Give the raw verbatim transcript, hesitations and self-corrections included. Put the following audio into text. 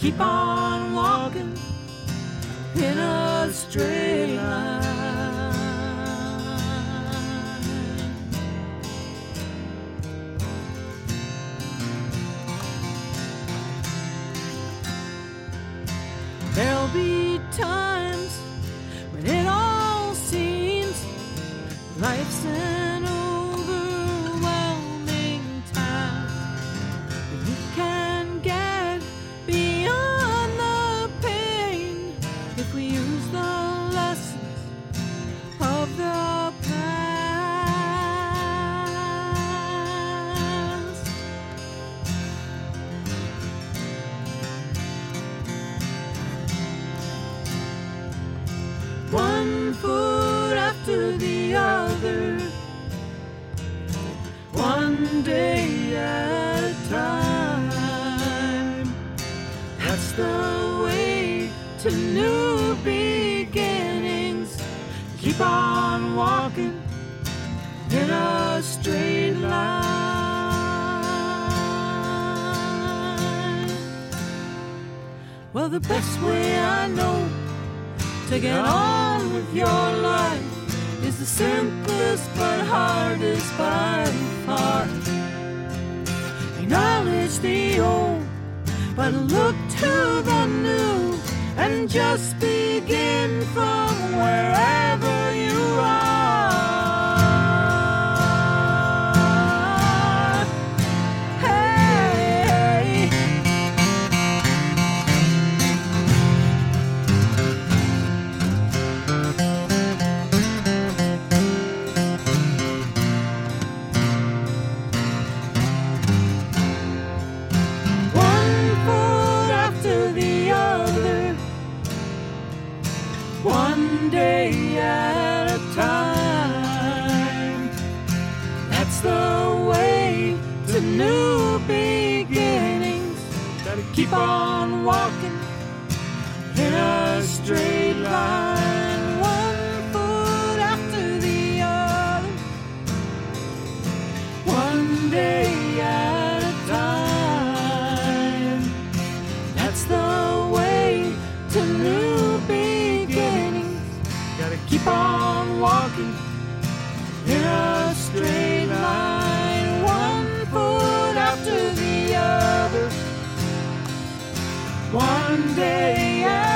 keep on walking in a straight line. There'll be times when it all seems life's an overwhelming task, but we can get beyond the pain if we use the lessons of the past. One foot after the other, one day at a time. That's the way to new beginnings. Keep on walking in a straight line. Well, the best way I know to get on with your life is the simplest but hardest by far. Acknowledge the old, but look to the new, and just begin from wherever you are. Hey, one day at a time. That's the way to new beginnings. Gotta keep on walking in a straight line. One foot after the other, one day at a time. That's the way to new beginnings. Gotta keep on walking in a straight line. One foot after the other, one day at